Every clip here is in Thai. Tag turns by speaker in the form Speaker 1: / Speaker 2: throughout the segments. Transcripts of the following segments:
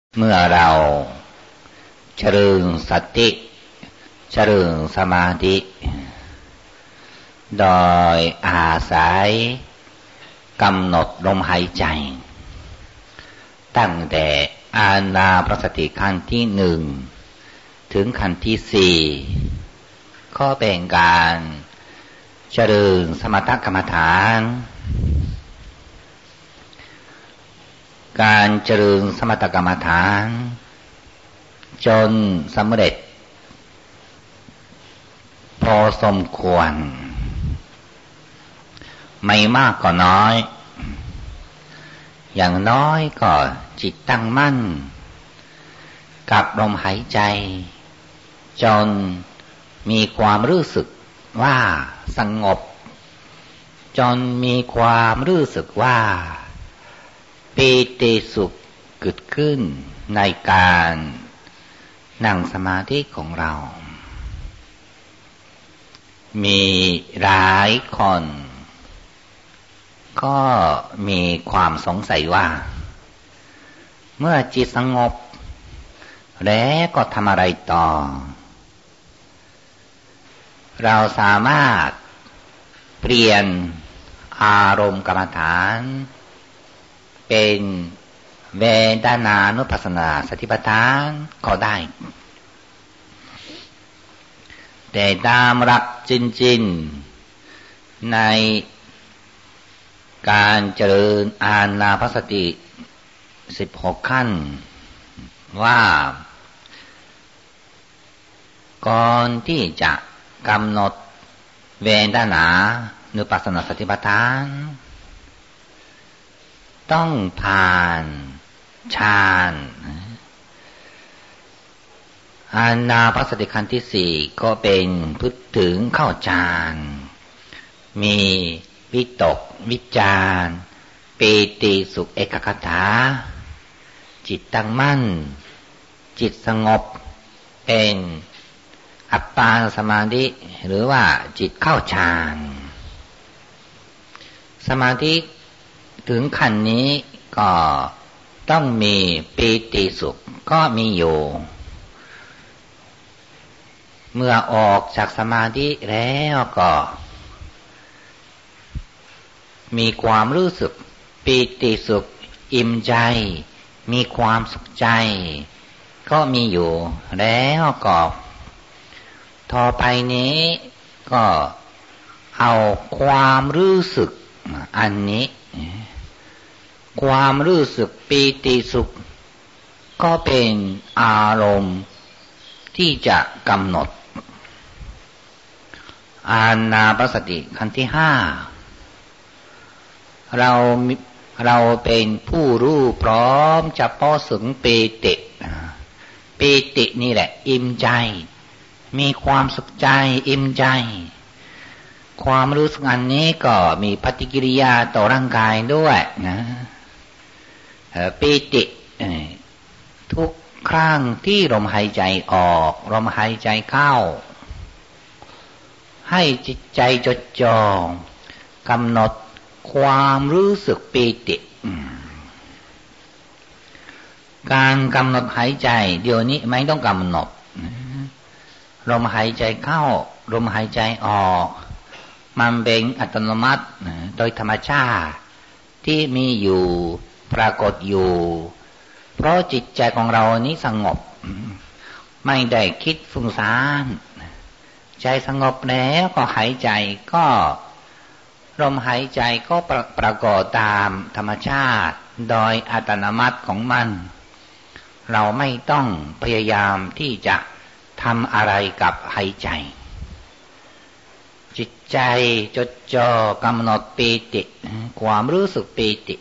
Speaker 1: เมื่อเราเจริญสติเจริญสมาธิโดยอาศัยกำหนดลมหายใจตั้งแต่อานาปานสติขั้นที่หนึ่งถึงขั้นที่สี่ก็เป็นการเจริญสมถกรรมฐานการเจริญสมถกรรมฐานจนสำเร็จพอสมควรไม่มากก็น้อยอย่างน้อยก็จิตตั้งมั่นกับลมหายใจจนมีความรู้สึกว่าสงบจนมีความรู้สึกว่าปีติสุขเกิดขึ้นในการนั่งสมาธิของเรามีหลายคนก็มีความสงสัยว่าเมื่อจิตสงบแล้วก็ทำอะไรต่อเราสามารถเปลี่ยนอารมณ์กรรมฐานเป็นเวทนานุปัสสนาสติปัฏฐานก็ได้แต่ตามหลักจริงๆในการเจริญอานาปานสติ16ขั้นว่าก่อนที่จะกำหนดเวทนานุปัสสนาสติปัฏฐานต้องผ่านฌานอานาปานสติขั้นที่สี่ก็เป็นพูดถึงเข้าฌานมีวิตกวิจารปีติสุขเอกคตาจิตตั้งมั่นจิตสงบเป็นอัปปนาสมาธิหรือว่าจิตเข้าฌานสมาธิถึงขั้นนี้ก็ต้องมีปีติสุขก็มีอยู่เมื่อออกจากสมาธิแล้วก็มีความรู้สึกปีติสุขอิ่มใจมีความสุขใจก็มีอยู่แล้วก็ต่อไปนี้ก็เอาความรู้สึกอันนี้ความรู้สึกปีติสุขก็เป็นอารมณ์ที่จะกำหนดอานาปานสติขั้นที่ห้าเราเป็นผู้รู้พร้อมจะพอถึงปีติปีตินี่แหละอิ่มใจมีความสุขใจอิ่มใจความรู้สึกอันนี้ก็มีปฏิกิริยาต่อร่างกายด้วยนะปีติทุกครั้งที่ลมหายใจออกลมหายใจเข้าให้จิตใจจดจ่อกำหนดความรู้สึกปีติการกำหนดหายใจเดี๋ยวนี้ไม่ต้องกำหนดลมหายใจเข้าลมหายใจออกมันเป็นอัตโนมัติโดยธรรมชาติที่มีอยู่ปรากฏอยู่เพราะจิตใจของเรานี้สงบไม่ได้คิดฟุ้งซ่านใจสงบแล้วก็หายใจก็ลมหายใจก็ปรากฏตามธรรมชาติโดยอัตโนมัติของมันเราไม่ต้องพยายามที่จะทำอะไรกับหายใจจิตใจจดจ่อกำหนดปีติความรู้สึกปีติ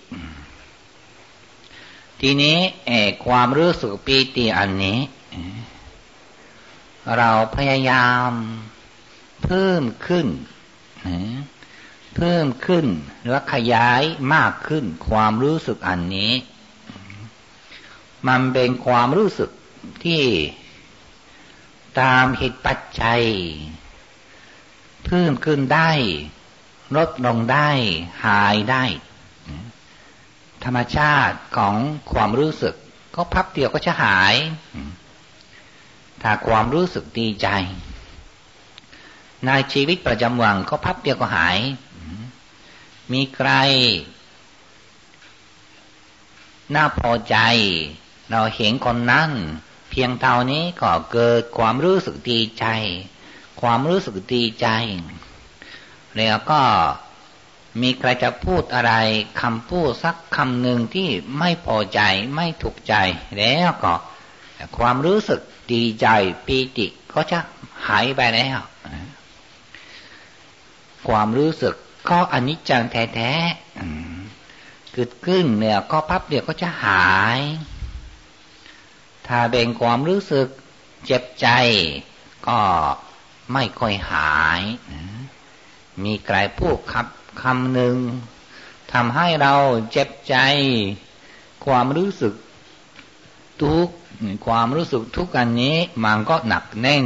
Speaker 1: ทีนี้ความรู้สึกปีติอันนี้เราพยายามเพิ่มขึ้นหรือขยายมากขึ้นความรู้สึกอันนี้มันเป็นความรู้สึกที่ตามเหตุปัจจัยเพิ่มขึ้นได้ลดลงได้หายได้ธรรมชาติของความรู้สึกก็พับเดียวก็จะหายถ้าความรู้สึกดีใจในชีวิตประจำวันก็พับเดียวก็หายมีใครน่าพอใจเราเห็นคนนั้นเพียงเท่านี้ก็เกิดความรู้สึกดีใจความรู้สึกดีใจแล้วก็มีใครจะพูดอะไรคำพูดสักคำหนึ่งที่ไม่พอใจไม่ถูกใจแล้วก็ความรู้สึกดีใจปีติก็จะหายไปแล้วความรู้สึกก็อนิจจังแท้ๆเกิดขึ้นเนี่ยก็พับเดียวก็จะหายถ้าเป็นความรู้สึกเจ็บใจก็ไม่ค่อยหายมีใครพูดคำหนึ่งทำให้เราเจ็บใจความรู้สึกทุกข์ความรู้สึกทุกข์อันนี้มันก็หนักแน่น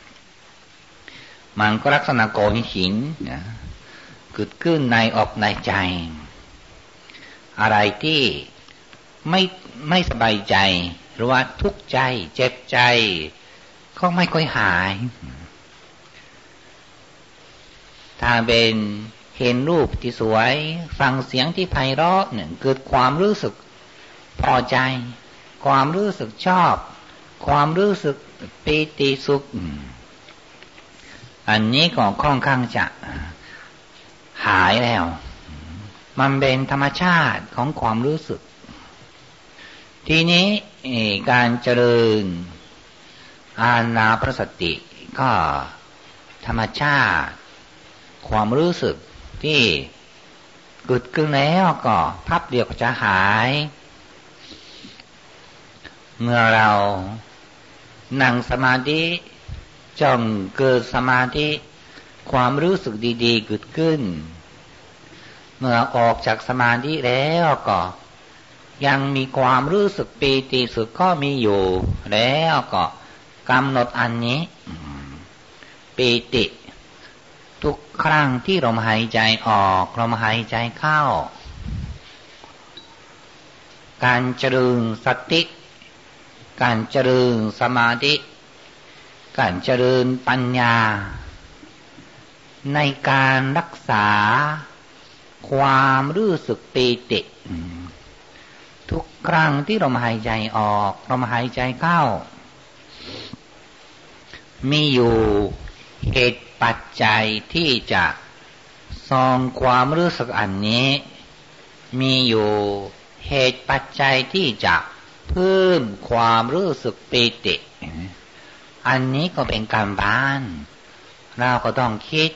Speaker 1: มันก็ลักษณะก้อนหินเกิดขึ้นในอกในใจอะไรที่ไม่สบายใจหรือว่าทุกข์ใจเจ็บใจก็ไม่ค่อยหายถ้าเป็นเห็นรูปที่สวยฟังเสียงที่ไพเราะเนี่ยเกิดความรู้สึกพอใจความรู้สึกชอบความรู้สึกปีติสุขอันนี้ก็ค่อนข้างจะหายแล้วมันเป็นธรรมชาติของความรู้สึกทีนี้การเจริญอานาปานสติก็ธรรมชาติความรู้สึกที่เกิดขึ้นแล้วก็พับเดียวก็จะหายเมื่อเรานั่งสมาธิจนเกิดสมาธิความรู้สึกดีๆเกิดขึ้นเมื่อออกจากสมาธิแล้วก็ยังมีความรู้สึกปีติสุขก็มีอยู่แล้วก็กำหนดอันนี้ปีติทุกครั้งที่ลมหายใจออกลมหายใจเข้าการเจริญสติการเจริญสมาธิการเจริญปัญญาในการรักษาความรู้สึกปีติทุกครั้งที่ลมหายใจออกลมหายใจเข้ามีอยู่เหตุปัจจัยที่จะทรงความรู้สึกอันนี้มีอยู่เหตุปัจจัยที่จะเพิ่มความรู้สึกปีติอันนี้ก็เป็นการบ้านเราก็ต้องคิด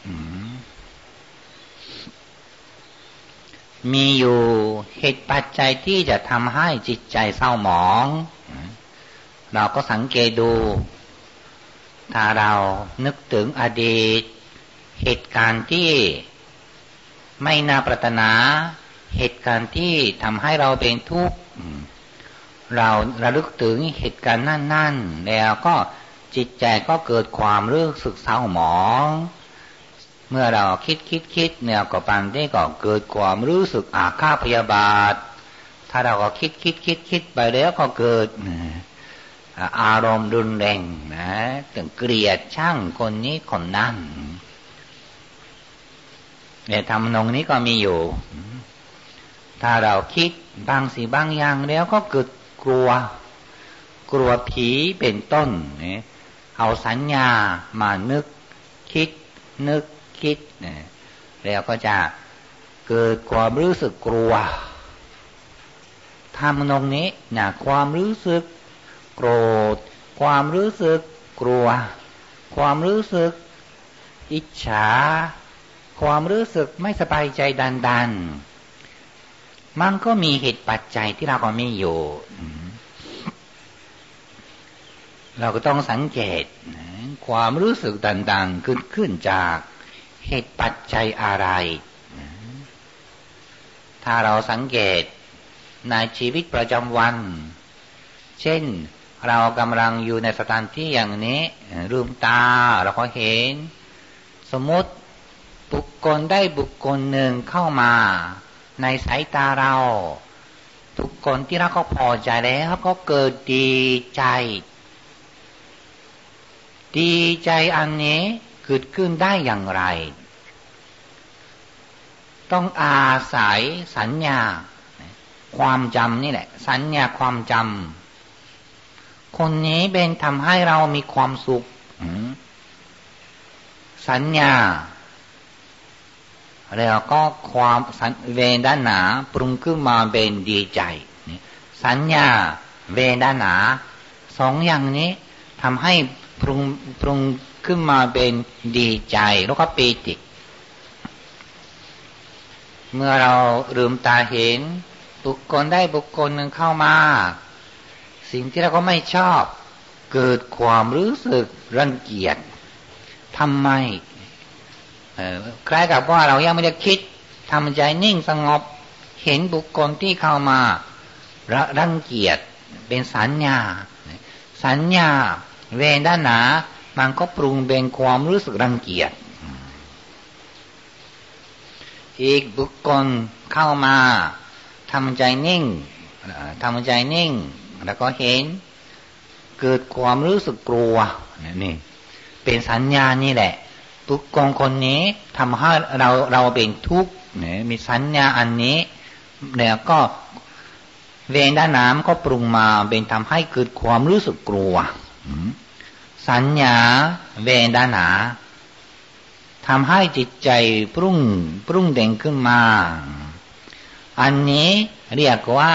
Speaker 1: มีอยู่เหตุปัจจัยที่จะทำให้จิตใจเศร้าหมองเราก็สังเกตดูถ้าเรานึกถึงอดีตเหตุการณ์ที่ไม่น่าปรารถนาเหตุการณ์ที่ทำให้เราเป็นทุกข์เราระลึกถึงเหตุการณ์นั่นๆแล้วก็จิตใจก็เกิดความรู้สึกเศร้าหมองเมื่อเราคิดเนี่ยก็ปันได้ก็เกิดความรู้สึกอาฆาตพยาบาทถ้าเราก็คิดไปแล้วก็เกิดอารมณ์รุนแรงนะถึงเกลียดช่างคนนี้คนนั้นเนี่ยทำนองนี้ก็มีอยู่ถ้าเราคิดบางสิ่งบางอย่างแล้วก็เกิดกลัวผีเป็นต้นเนี่ยเอาสัญญามานึกคิดแล้วก็จะเกิดความรู้สึกกลัวทำนองนี้นะความรู้สึกโกรธความรู้สึกกลัวความรู้สึกอิจฉาความรู้สึกไม่สบายใจดันมันก็มีเหตุปัจจัยที่เราก็มีอยู่เราก็ต้องสังเกตความรู้สึกต่างๆขึ้นจากเหตุปัจจัยอะไรถ้าเราสังเกตในชีวิตประจำวันเช่นเรากำลังอยู่ในสถานที่อย่างนี้ลืมตาเราก็เห็นสมมติบุคคลหนึ่งเข้ามาในสายตาเราทุกคนที่เราก็พอใจแล้วก็เกิดดีใจดีใจอันนี้เกิดขึ้นได้อย่างไรต้องอาศัยสัญญาความจำนี่แหละสัญญาความจำคนนี้เป็นทำให้เรามีความสุขสัญญาแล้วก็ความเวทนาปรุงขึ้นมาเป็นดีใจสัญญาเวทนาสองอย่างนี้ทำให้ปรุงขึ้นมาเป็นดีใจแล้วก็ปีติเมื่อเราลืมตาเห็นบุคคลได้บุคคลหนึ่งเข้ามาสิ่งที่เราก็ไม่ชอบเกิดความรู้สึกรังเกียจทำไมคล้ายกับว่าเรายังไม่ได้คิดทำใจนิ่งสงบเห็นบุคคลที่เข้ามารังเกียจเป็นสัญญาเวทนามันก็ปรุงเป็นความรู้สึกรังเกียจอีกบุคคลเข้ามาทำใจนิ่งแล้วก็เห็นเกิดความรู้สึกกลัวนี่เป็นสัญญานี่แหละบุคคลคนนี้ทำให้เราเป็นทุกข์มีสัญญาอันนี้แล้วก็เวทนาก็ปรุงมาเป็นทำให้เกิดความรู้สึกกลัวสัญญาเวทนาทำให้จิตใจปรุงเด่งขึ้นมาอันนี้เรียกว่า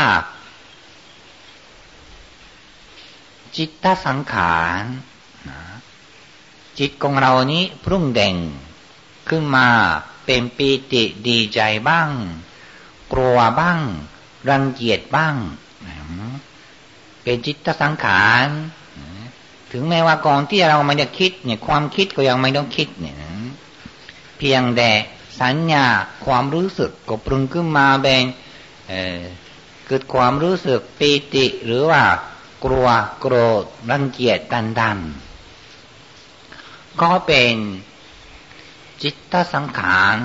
Speaker 1: จิตตสังขารจิตของเรานี้ปรุงเด่งขึ้นมาเป็นปีติดีใจบ้างกลัวบ้างรังเกียจบ้างเป็นจิตตสังขารถึงแม้ว่าก่อนที่เราไม่ได้คิดเนี่ยความคิดก็ยังไม่ต้องคิดเนี่ยเพียงแต่สัญญาความรู้สึกก็ปรุงขึ้นมาเป็นเกิดความรู้สึกปีติหรือว่ากลัวโกรธรังเกียจดันก็เป็นจิตตสังขาร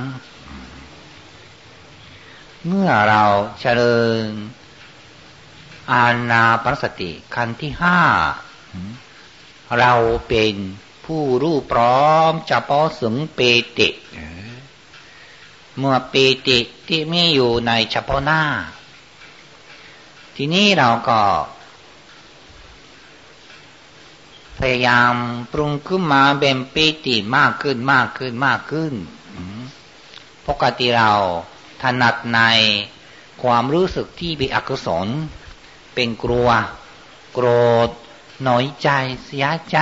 Speaker 1: เมื่อเราเจริญอานาปานสติขั้นที่5เราเป็นผู้รู้พร้อมเฉพาะถึงปีติเมื่อปีติที่มีอยู่ในเฉพาะหน้าทีนี้เราก็พยายามปรุงขึ้นมาเป็นปีติมากขึ้นปกติเราถนัดในความรู้สึกที่เป็นอกุศลเป็นกลัวโกรธน้อยใจเสียใจ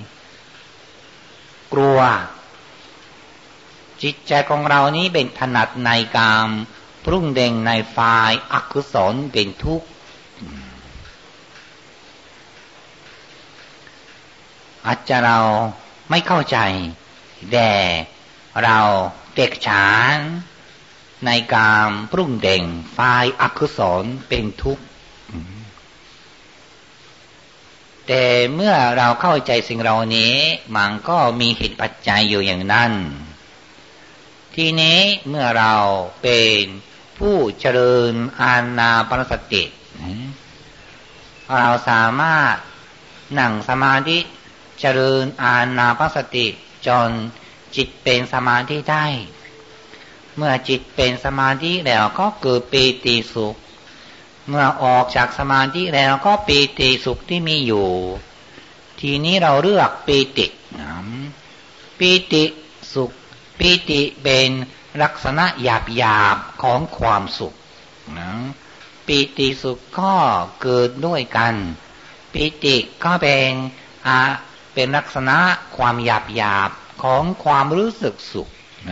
Speaker 1: กลัวจิตใจของเรานี้เป็นถนัดในการปรุงเด่งในฝ่ายอกุศลเป็นทุกข์อาจจะเราไม่เข้าใจแต่เราเด็กฉานในการปรุงเด่งฝ่ายอกุศลเป็นทุกข์แต่เมื่อเราเข้าใจสิ่งเหล่านี้มันก็มีเหตุปัจจัยอยู่อย่างนั้นทีนี้เมื่อเราเป็นผู้เจริญอานาปานสติเราสามารถนั่งสมาธิเจริญอานาปานสติจนจิตเป็นสมาธิได้เมื่อจิตเป็นสมาธิแล้วก็เกิดปีติสุขเมื่อออกจากสมาธิแล้วก็ปีติสุขที่มีอยู่ทีนี้เราเลือกปีติสุขปีติเป็นลักษณะหยาบๆของความสุขปีติสุขก็เกิดด้วยกันปีติก็เป็นลักษณะความหยาบๆของความรู้สึกสุข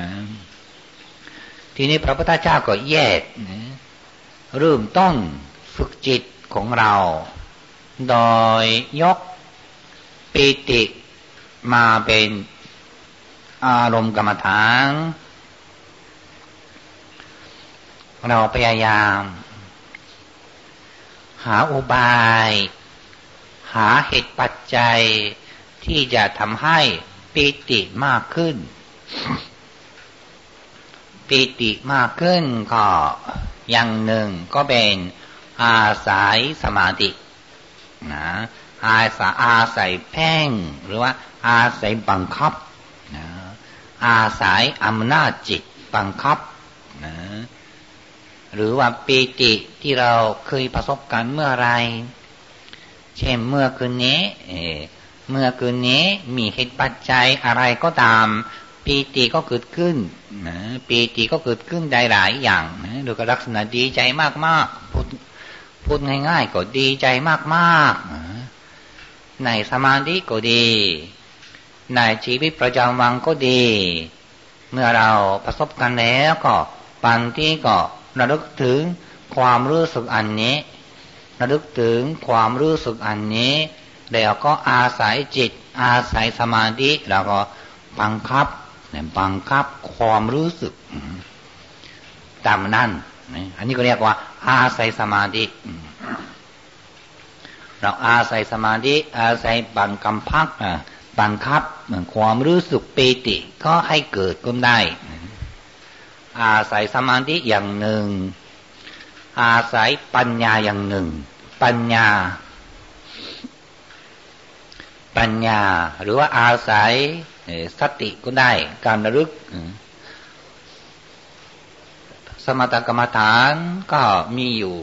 Speaker 1: ทีนี้พระพุทธเจ้าก็แยกเริ่มต้นฝึกจิตของเราโดยยกปีติมาเป็นอารมณ์กรรมฐานเราพยายามหาอุบายหาเหตุปัจจัยที่จะทำให้ปีติมากขึ้นปีติมากขึ้นก็อย่างหนึ่งก็เป็นอาศัยสมาธินะอาศัยเพ่งหรือว่าอาศัยบังคับนะอาศัยอำนาจจิตบังคับนะหรือว่าปีติที่เราเคยประสบกันเมื่อไรเช่นเมื่อคืนนี้มีเหตุปัจจัยอะไรก็ตามปีติก็เกิดขึ้นนะปีติก็เกิดขึ้นได้หลายอย่างนะโดยลักษณะดีใจมากๆพูดง่ายๆก็ดีใจมากๆนะในสมาธิก็ดีในชีวิตประจำวันก็ดีเมื่อเราประสบกันแล้วก็บางทีก็ระลึกถึงความรู้สึกอันนี้ระลึกถึงความรู้สึกอันนี้แล้วก็อาศัยจิตอาศัยสมาธิแล้วก็บังคับความรู้สึกตามนั้นอันนี้ก็เรียกว่าอาศัยสมาธิเราอาศัยสมาธิอาศัยบังคับความรู้สึกปีติก็ให้เกิดขึ้นได้อาศัยสมาธิอย่างหนึ่งอาศัยปัญญาอย่างหนึ่งปัญญาหรือว่าอาศัยสติก็ได้การระลึกสมถกรรมฐานก็มีอยู่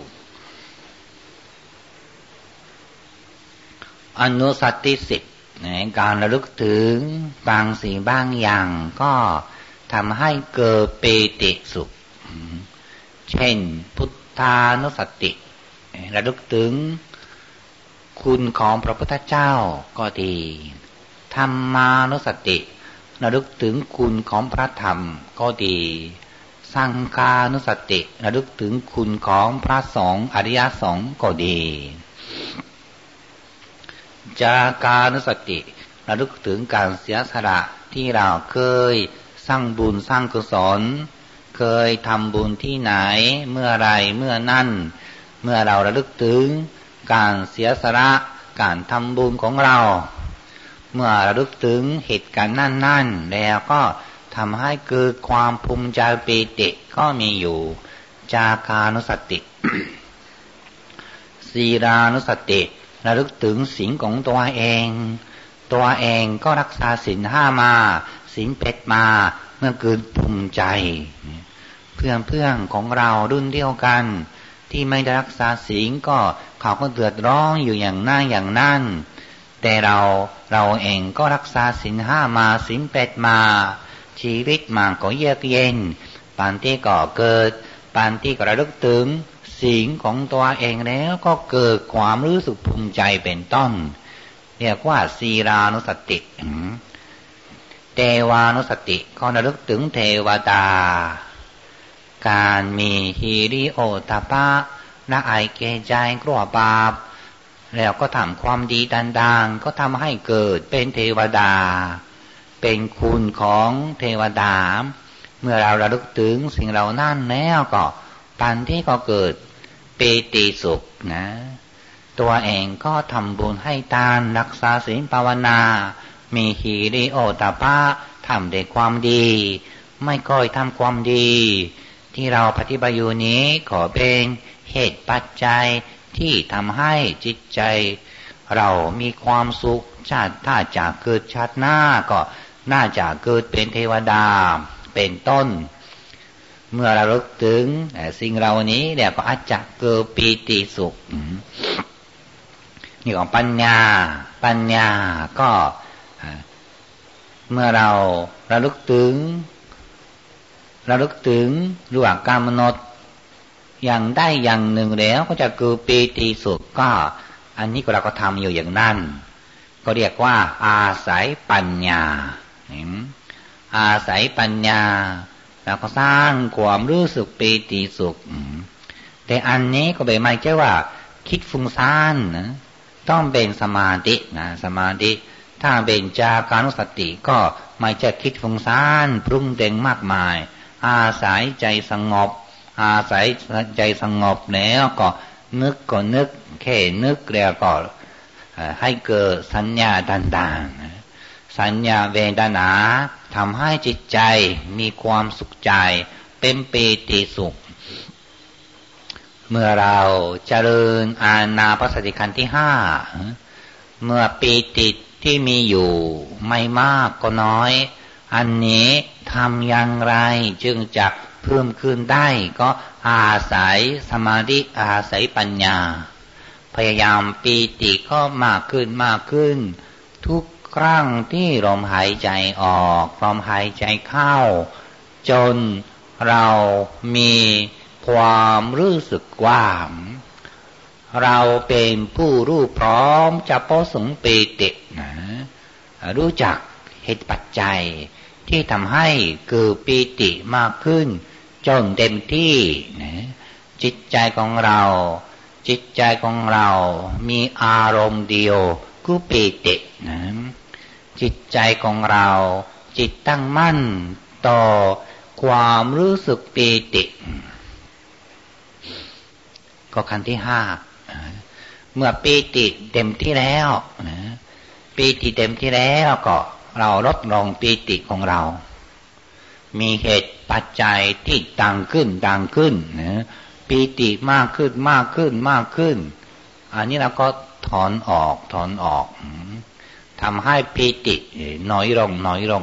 Speaker 1: อนุสติ10การระลึกถึงบางสิ่งบางอย่างก็ทำให้เกิดปีติสุขเช่นพุทธานุสติระลึกถึงคุณของพระพุทธเจ้าก็ดีธรรมานุสติระลึกถึงคุณของพระธรรมก็ดีสังฆานุสติระลึกถึงคุณของพระสงฆ์อริยสงฆ์ก็ดีจากานุสติระลึกถึงการเสียสละที่เราเคยสร้างบุญสร้างกุศลเคยทำบุญที่ไหนเมื่อไรเมื่อนั้นเมื่อเราระลึกถึงการเสียสละการทำบุญของเราเมื่อระลึกถึงเหตุการณ์นั่นแล้วก็ทำให้เกิดความภูมิใจปีติก็มีอยู่จากานุสติ ศีลานุสติระลึกถึงศีลของตัวเองก็รักษาศีล5มาศีล8มาเมื่อเกิดภูมิใจเพื่อนของเรารุ่นเดียวกันที่ไม่ได้รักษาศีลก็เขาก็เดือดร้อนอยู่อย่างนั้นแต่เราเองก็รักษาศีล5มาศีล8มาชีวิตมันก็เยือกเย็นบางทีก็เกิดบางทีก็ระลึกถึงศีลของตัวเองแล้วก็เกิดความรู้สึกภูมิใจเป็นต้นเรียกว่าศีลานุสติเทวานุสติก็ระลึกถึงเทวดาการมีฮิริโอตปะละอายแก่ใจกลัวบาปแล้วก็ทำความดีต่างๆก็ทำให้เกิดเป็นเทวดาเป็นคุณของเทวดาเมื่อเราระลึกถึงสิ่งเหล่านั้นแล้วก็ปัญที่ก็เกิดปีติสุขนะตัวเองก็ทำบุญให้ทานรักษาศีลภาวนามีหิริโอตปะทำแต่ความดีไม่ค่อยทำความดีที่เราปฏิบัติอยู่นี้ขอเป็นเหตุปัจจัยที่ทำให้จิตใจเรามีความสุขถ้าจะเกิดชาติหน้าก็น่าจะเกิดเป็นเทวดาเป็นต้นเมื่อเราลึกถึงสิ่งเหล่านี้เดี๋ยวก็อาจจะเกิดปีติสุขนี่ของปัญญาก็เมื่อเราระลึกถึงรู้ว่าการกำหนดอย่างได้อย่างหนึ่งแล้วก็จะเกิดปีติสุขก็อันนี้เราก็ทำอยู่อย่างนั้นก็เรียกว่าอาศัยปัญญาอาศัยปัญญาแล้วก็สร้างความรู้สึกปีติสุขแต่อันนี้ก็ไม่ใช่ว่าคิดฟุ้งซ่านนะต้องเป็นสมาธินะสมาธิถ้าเป็นจากานุสติก็ไม่จะคิดฟุ้งซ่านปรุงแต่งมากมายอาศัยใจสงบแล้วก็นึกแค่นึกแล้วก็ให้เกิดสัญญาต่างๆสัญญาเวทนาทำให้จิตใจมีความสุขใจเป็นปีติสุขเมื่อเราเจริญอานาปานสติขันธ์ที่ห้าเมื่อปีติที่มีอยู่ไม่มากก็น้อยอันนี้ทำอย่างไรจึงจะเพิ่มขึ้นได้ก็อาศัยสมาธิอาศัยปัญญาพยายามปีติก็มากขึ้นทุกครั้งที่ลมหายใจออกลมหายใจเข้าจนเรามีความรู้สึกว่าเราเป็นผู้รู้พร้อมจะประสงค์ปีตินะรู้จักเหตุปัจจัยที่ทำให้เกิดปีติมากขึ้นจนเต็มที่นะจิตใจของเรามีอารมณ์เดียวคือปีตินะจิตใจของเราจิตตั้งมั่นต่อความรู้สึกปีติก็ขั้นที่ห้าเมื่อปีติเต็มที่แล้วปีติเต็มที่แล้วก็เราลดลงปีติของเรามีเหตุปัจจัยที่ดังขึ้นนะปีติมากขึ้นอันนี้เราก็ถอนออกทำให้ปีติน้อยลง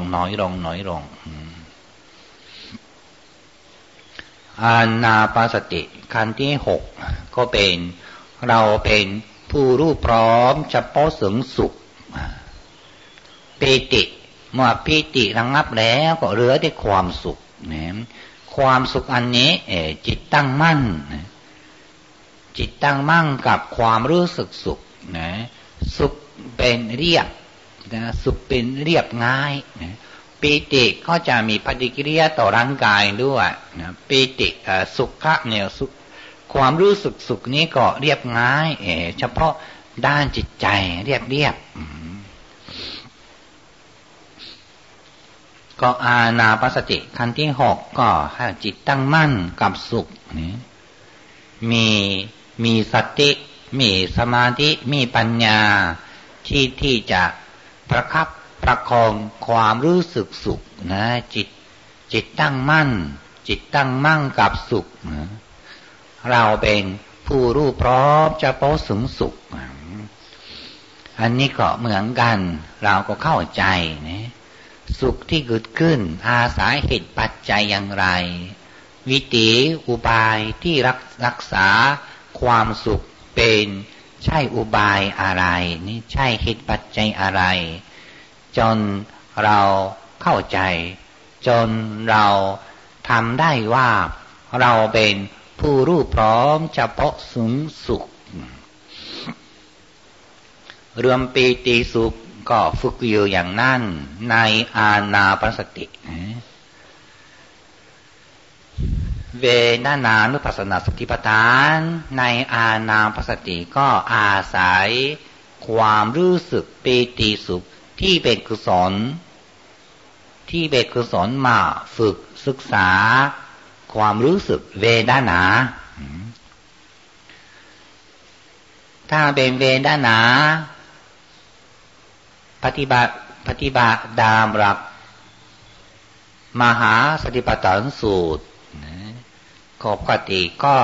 Speaker 1: อานาปานสติขั้นที่หกก็เป็นเราเป็นผู้รู้พร้อมจะประสงค์สุขปีติเมื่อปีติระงับแล้วก็เหลือแต่ความสุขนะความสุขอันนี้จิตตั้งมั่นกับความรู้สึกสุขนะสุขเป็นเรียบนะสุขเป็นเรียบง่ายนะปีติก็จะมีปฏิกิริยาต่อร่างกายด้วยนะปีติสุขะเนี่ยสุขความรู้สึกสุขนี้ก็เรียบง่ายเฉพาะด้านจิตใจเรียบก็อานาปานสติขั้นที่หกก็ให้จิตตั้งมั่นกับสุขนี่มีสติมีสมาธิมีปัญญาที่จะประคับประคองความรู้สึกสุขนะจิตตั้งมั่นกับสุขนะเราเป็นผู้รู้พร้อมจะประสงค์สุขอันนี้ก็เหมือนกันเราก็เข้าใจนะสุขที่เกิดขึ้นอาศัยเหตุปัจจัยอย่างไรวิธีอุบายที่รักษาความสุขเป็นใช่อุบายอะไรนี่ใช่เหตุปัจจัยอะไรจนเราเข้าใจจนเราทำได้ว่าเราเป็นผู้รู้พร้อมจะประสงค์สุขเรื่องปีติสุขก็ฝึกอยู่อย่างนั้นในอานาปานสติเวทนานุปัสสนาสติปัฏฐานในอานาปานสติก็อาศัยความรู้สึกปีติสุขที่เป็นกุศลมาฝึกศึกษาความรู้สึกเวทนาถ้าเป็นเวทนาปฏิบัติตามหลักมหาสติปัฏฐานสูตรปกติก็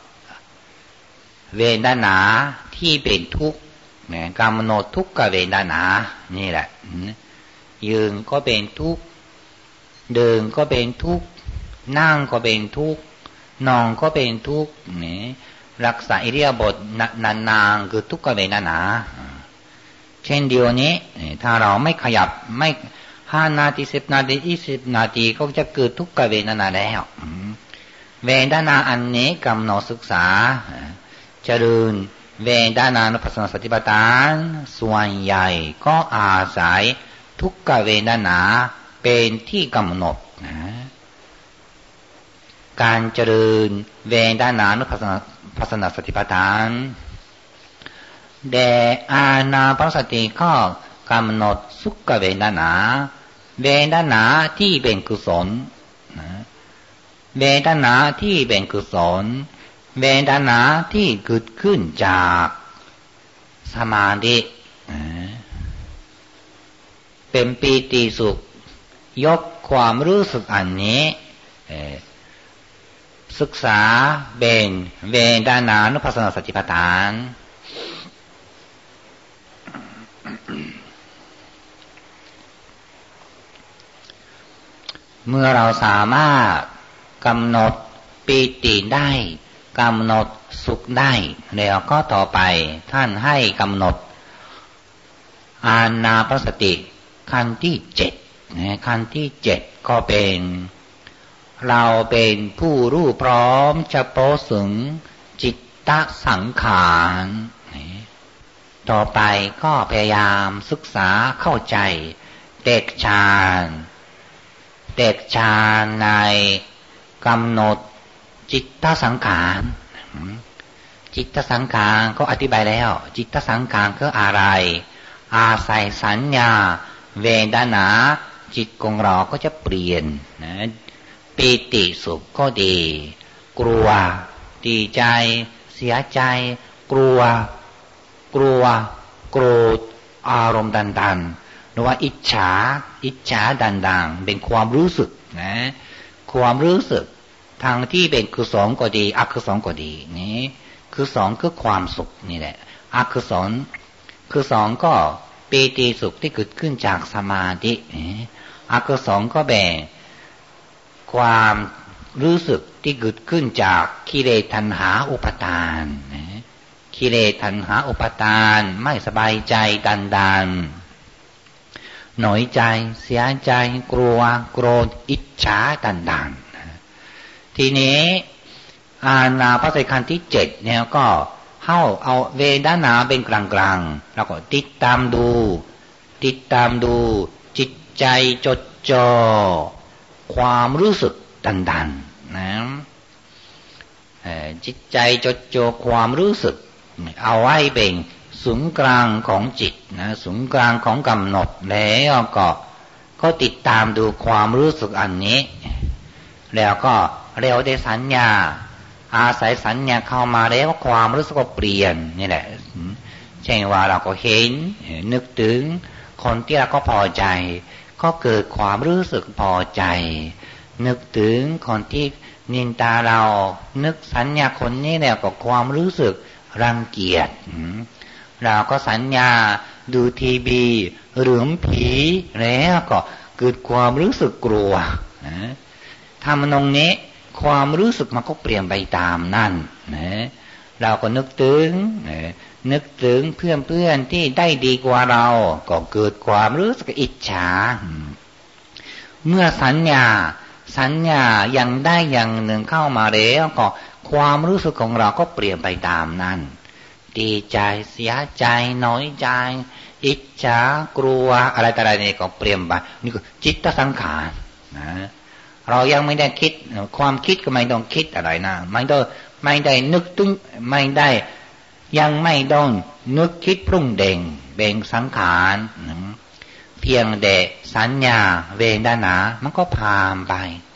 Speaker 1: เวทนาที่เป็นทุกข์กำหนดทุกขเวทนานี่แหละยืนก็เป็นทุกข์เดินก็เป็นทุกข์นั่งก็เป็นทุกข์นอนก็เป็นทุกข์รักษาอิริยาบถนานๆคือทุกขเวทนาเช่นเดียวนี้ถ้าเราไม่ขยับไม่5 นาที10 นาที20 นาทีก็จะเกิดทุกขเวทนาแล้วเวทนาอันนี้กำหนดศึกษาเจริญเวทนานุปัสสนาสติปัฏฐานส่วนใหญ่ก็อาศัยทุกขเวทนาเป็นที่กำหนดการเจริญเวทนานุปัสสนาสติปัฏฐานแต่อานาปานสติก็กำหนดสุขเวทนาเวทนาที่เป็นกุศลเวทนาที่เป็นกุศลเวทนาที่เกิดขึ้นจากสมาธิเป็นปีติสุขยกความรู้สึกอันนี้ศึกษาเป็นเวทนานุปัสสนาสติปัฏฐานเมื่อเราสามารถกำหนดปีติได้กำหนดสุขได้แล้วก็ต่อไปท่านให้กำหนดอานาปานสติขั้นที่7ขั้นที่7ก็เป็นเราเป็นผู้รู้พร้อมจะโปรสึงจิตตสังขารต่อไปก็พยายามศึกษาเข้าใจแตกฉานในกำหนดจิตตสังขารจิตตสังขารก็อธิบายแล้วจิตตสังขารคืออะไรอาศัยสัญญาเวทนาจิตของเราก็จะเปลี่ยนนะปีติสุขก็ดีกลัวดีใจเสียใจกลัวโกรธอารมณ์ดันหรือว่าอิจฉาดันเป็นความรู้สึกนะความรู้สึกทางที่เป็นกุศลก็ดีอกุศลก็ดีนี่คือสองคือความสุขนี่แหละอกุศลคือสองก็ปีติสุขที่เกิดขึ้นจากสมาธิอกุศลก็แบ่งความรู้สึกที่เกิดขึ้นจากกิเลสตัณหาอุปาทานกิเลสตัณหาอุปาทานไม่สบายใจดันหน่อยใจเสียใจกลัวโกรธอิจฉาดันทีนี้อานาปานสติขั้นที่7เนี่ยก็เอาเวทนาเป็นกลางๆแล้วก็ติดตามดูจิตใจจดจ่อความรู้สึกดันนะจิตใจจดจ่อความรู้สึกเอาไว้เป็นศูนย์กลางของจิตนะศูนย์กลางของกำหนดแล้วก็ติดตามดูความรู้สึกอันนี้แล้วก็เร็วได้สัญญาอาศัยสัญญาเข้ามาแล้วความรู้สึกก็เปลี่ยนนี่แหละเช่นว่าเราก็เห็นนึกถึงคนที่เราก็พอใจก็เกิดความรู้สึกพอใจนึกถึงคนที่นินทาเรานึกสัญญาคนนี้แล้วก็ความรู้สึกรังเกียจเราก็สัญญาดูทีวีหรือผีแล้วก็เกิดความรู้สึกกลัวทำตรงนี้ความรู้สึกมันก็เปลี่ยนไปตามนั่นเราก็นึกถึงเพื่อนที่ได้ดีกว่าเราก็เกิดความรู้สึกอิจฉาเมื่อสัญญาอย่างได้อย่างหนึ่งเข้ามาแล้วก็ความรู้สึกของเราก็เปลี่ยนไปตามนั้นดีใจเสียใจน้อยใจอิจฉากลัวอะไรต่ออะไรนี่ก็เปลี่ยนไปนี่ก็จิตตสังขารนะเรายังไม่ได้คิดความคิดก็ไม่ต้องคิดอะไรนะไม่ได้นึกถึงไม่ได้ยังไม่ต้องนึกคิดปรุงแต่งเบ่งสังขารเพียงแต่สัญญาเวทนามันก็ผ่านไป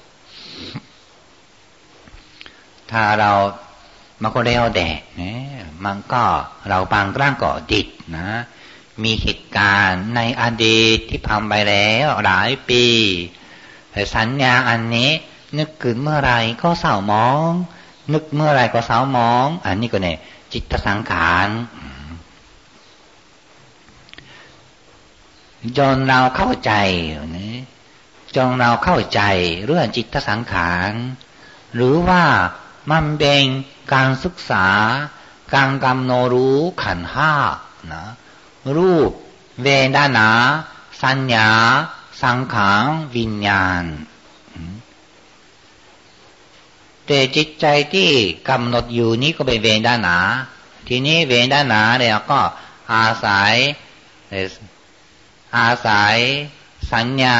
Speaker 1: ถ้าเรามันก็แล้วแต่มันก็เราบางครั้งก็ดิดนะมีเหตุการณ์ในอดีตที่ผ่านไปแล้วหลายปีสัญญาอันนี้นึกขึ้นเมื่อไรก็เศร้าหมองนึกเมื่อไรก็เศร้าหมองอันนี้ก็เนี่ยจิตสังขารจนเราเข้าใจจนเราเข้าใจเรื่องจิตสังขารหรือว่ามันเป็นการศึกษาการกำหนดรู้ขันธ์ห้านะรูปเวทนาสัญญาสังขารวิญญาณแต่จิตใจที่กำหนดอยู่นี้ก็เป็นเวทนาทีนี้เวทนาเนี่ยก็อาศัยสัญญา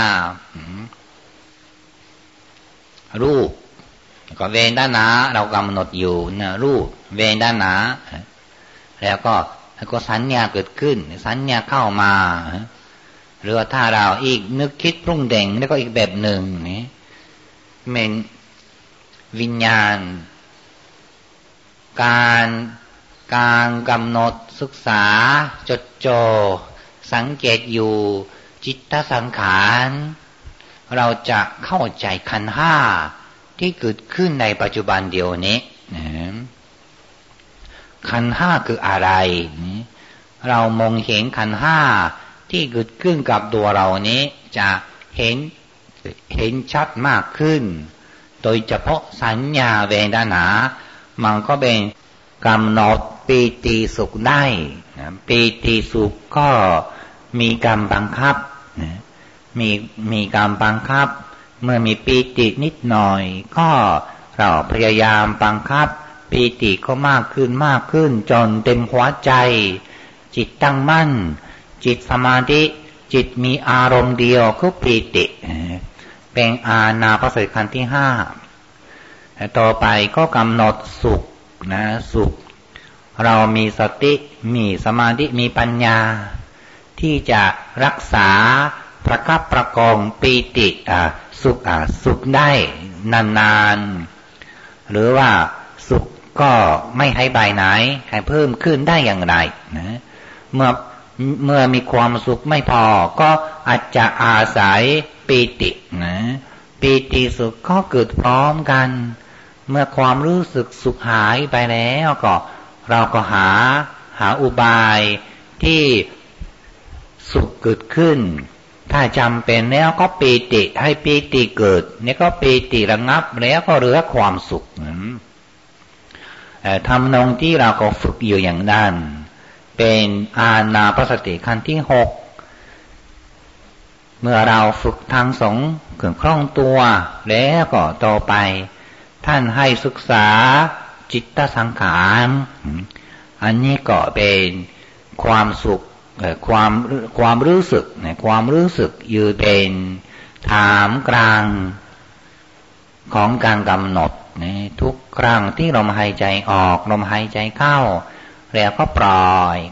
Speaker 1: รูปก็เวทนาเรากำหนดอยู่นะรูปเวทนาแล้วก็สัญญาเกิดขึ้นสัญญาเข้ามาหรือว่าถ้าเราอีกนึกคิดปรุงแต่งแล้วก็อีกแบบหนึ่งนี่เป็นวิญญาณการกำหนดศึกษาจดจ่อสังเกตอยู่จิตตสังขารเราจะเข้าใจขันธ์ห้าที่เกิดขึ้นในปัจจุบันเดียวนี้ขันธ์ห้าคืออะไรเรามองเห็นขันธ์ห้าที่เกิดขึ้นกับตัวเรานี้จะเห็นชัดมากขึ้นโดยเฉพาะสัญญาเวทนามันก็เป็นกำหนดปีติสุขได้ปีติสุขก็มีการบังคับมีการบังคับเมื่อมีปีตินิดหน่อยก็เราพยายามบังคับปีติก็มากขึ้นจนเต็มหัวใจจิตตั้งมั่นจิตสมาธิจิตมีอารมณ์เดียวคือปีติเป็นอานาปานสติขันธ์ที่ห้าต่อไปก็กำหนดสุขสุขเรามีสติมีสมาธิมีปัญญาที่จะรักษาประคับประคองปีติสุขได้นานๆหรือว่าสุขก็ไม่ให้ไปไหนให้เพิ่มขึ้นได้อย่างไรเมื่อมีความสุขไม่พอก็อาจจะอาศัยปีติปีติสุขก็เกิดพร้อมกันเมื่อความรู้สึกสุขหายไปแล้วก็เราก็หาอุบายที่สุขเกิดขึ้นถ้าจำเป็นแล้วก็ปีติให้ปีติเกิดนี่ก็ปีติระงับแล้วก็เหลือความสุขทำนองที่เราก็ฝึกอยู่อย่างนั้นเป็นอานาปานสติขันธ์ที่หกเมื่อเราฝึกทั้งสองเครื่องคล่องตัวแล้วก็ต่อไปท่านให้ศึกษาจิตตสังขารอันนี้ก็เป็นความสุขความรู้สึกอยู่เป็นฐานกลางของการกำหนดทุกครั้งที่ลมหายใจออกลมหายใจเข้าแล้วก็ปล่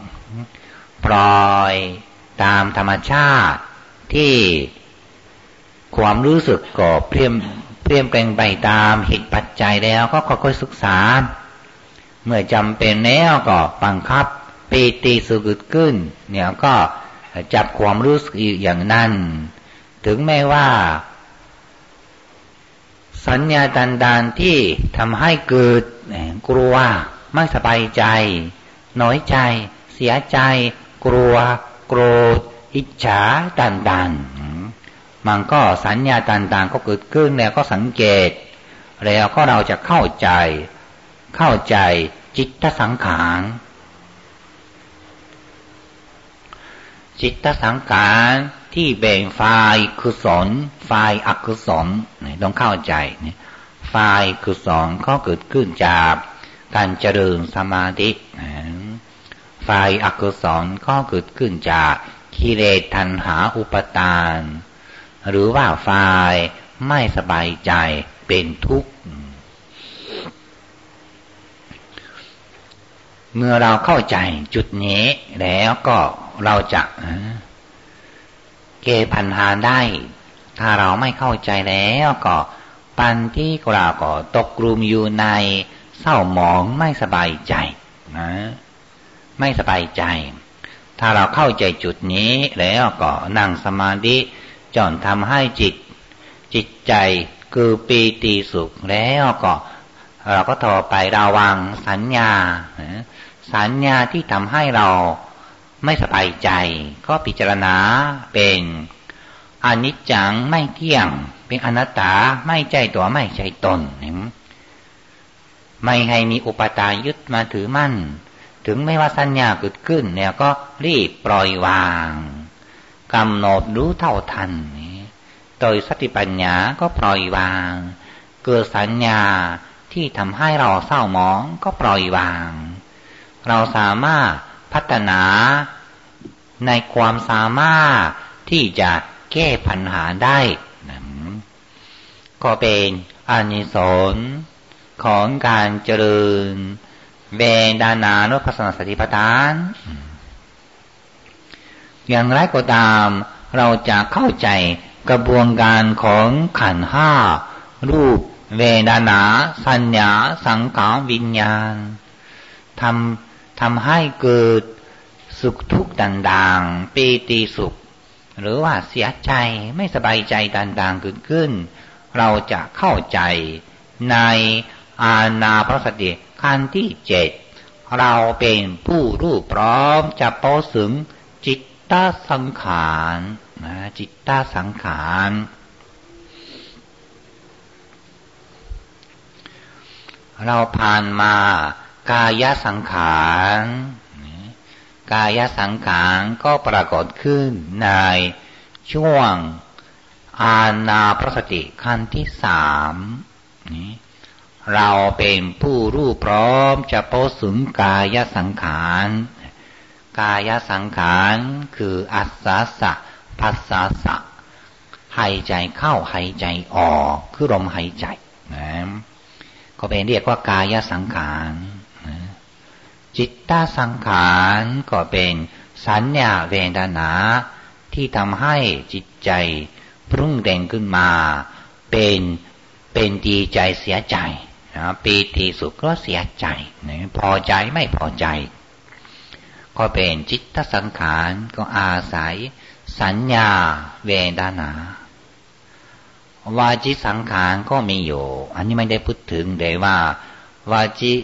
Speaker 1: อยตามธรรมชาติที่ความรู้สึกก็เปลี่ยนเป็นไปตามเหตุปัจจัยแล้วก็ค่อยๆศึกษาเมื่อจำเป็นแล้วก็บังคับปีติสุขเกิดขึ้นเนี่ยก็จับความรู้สึกอย่างนั้นถึงแม้ว่าสัญญาต่างๆที่ทำให้เกิดกลัวไม่สบายใจน้อยใจเสียใจกลัวโกรธอิจฉาต่างๆมันก็สัญญาต่างๆก็เกิดขึ้นแล้วก็สังเกตแล้วก็เราจะเข้าใจจิตตสังขารที่แบ่งฝ่ายกุศลฝ่ายอกุศลต้องเข้าใจฝ่ายกุศลก็เกิดขึ้นจากการเจริญสมาธิฝ่ายอกุศลก็เกิดขึ้นจากกิเลสตัณหาอุปาทานหรือว่าฝ่ายไม่สบายใจเป็นทุกข์เมื่อเราเข้าใจจุดนี้แล้วก็เราจะแก้ปัญหาได้ถ้าเราไม่เข้าใจแล้วก็ปัญที่เราก็ตกกลุ่มอยู่ในเศร้าหมองไม่สบายใจไม่สบายใจถ้าเราเข้าใจจุดนี้แล้วก็นั่งสมาธิจนทำให้จิตใจคือปีติสุขแล้วก็เราก็ต่อไประวังสัญญาที่ทำให้เราไม่สบายใจก็พิจารณาเป็นอนิจจังไม่เที่ยงเป็นอนัตตาไม่ใช่ตัวไม่ใช่ตนไม่ให้มีอุปาทานยึดมาถือมั่นถึงไม่ว่าสัญญาเกิดขึ้นเนี่ยก็รีบปล่อยวางกำหนดรู้เท่าทันโดยสติปัญญาก็ปล่อยวางเกิดสัญญาที่ทำให้เราเศร้าหมองก็ปล่อยวางเราสามารถพัฒนาในความสามารถที่จะแก้ปัญหาได้ก็เป็นอานิสงส์ของการเจริญเวทนานุปัสสนาสติปัฏฐานอย่างไรก็ตามเราจะเข้าใจกระบวนการของขันธ์ห้ารูปเวทนาสัญญาสังขารวิญญาณทำให้เกิดสุขทุกข์ต่างๆปีติสุขหรือว่าเสียใจไม่สบายใจต่างๆเกิดขึ้นเราจะเข้าใจในอานาปสติขั้นที่7เราเป็นผู้รู้พร้อมจะเข้าถึงจิตตสังขารจิตตสังขารเราผ่านมากายสังขารกายสังขารก็ปรากฏขึ้นในช่วงอานาปสติขั้นที่3นี้เราเป็นผู้รู้พร้อมจะเข้าถึงกายสังขารกายสังขารคืออัสสะสะภัสสะสะหายใจเข้าหายใจออกคือลมหายใจนะก็เป็นเรียกว่ากายสังขารจิตตสังขารก็เป็นสัญญาเวทนาที่ทำให้จิตใจปรุงแต่งขึ้นมาเป็นดีใจเสียใจปีติสุขก็เสียใจพอใจไม่พอใจก็เป็นจิตตสังขารก็อาศัยสัญญาเวทนาวาจิสังขารก็มีอยู่อันนี้ไม่ได้พูดถึงเลยว่าวาจิ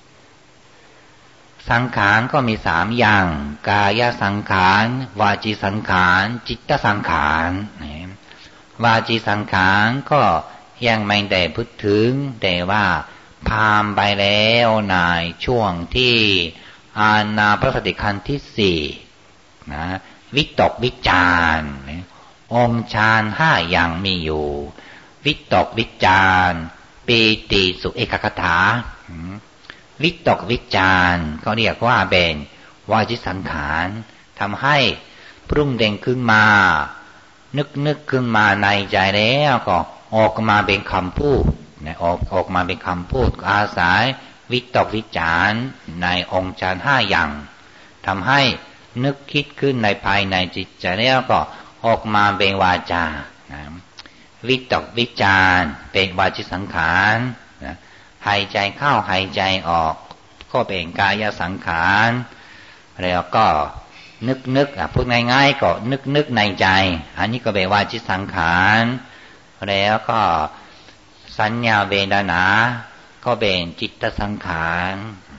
Speaker 1: สังขารก็มี3อย่างกายสังขารวาจิสังขารจิตตสังขารวาจิสังขารก็ยังไม่ได้พูดถึงแต่ว่าผ่านไปแล้วในช่วงที่อานาปสติขั้นที่4นะวิตกวิจารองค์ฌาน5อย่างมีอยู่วิตกวิจารปีติสุขเอกคถาวิตกวิจารก็เรียกว่าเป็นวาจิสังขารทำให้ปรุงแต่งขึ้นมานึกขึ้นมาในใจแล้วก็ออกมาเป็นคำพูดออกมาเป็นคำพูดอาศัยวิตกวิจารในองค์ฌาน5อย่างทำให้นึกคิดขึ้นในภายในจิตใจแล้วก็ออกมาเป็นวาจาวิตกวิจารเป็นวาจิสังขารหายใจเข้าหายใจออกก็เป็นกายสังขารแล้วก็นึกพูดง่ายๆก็นึกในใจอันนี้ก็เป็นวาจิสังขารแล้วก็สัญญาเวทนาก็เป็นจิตตสังขาร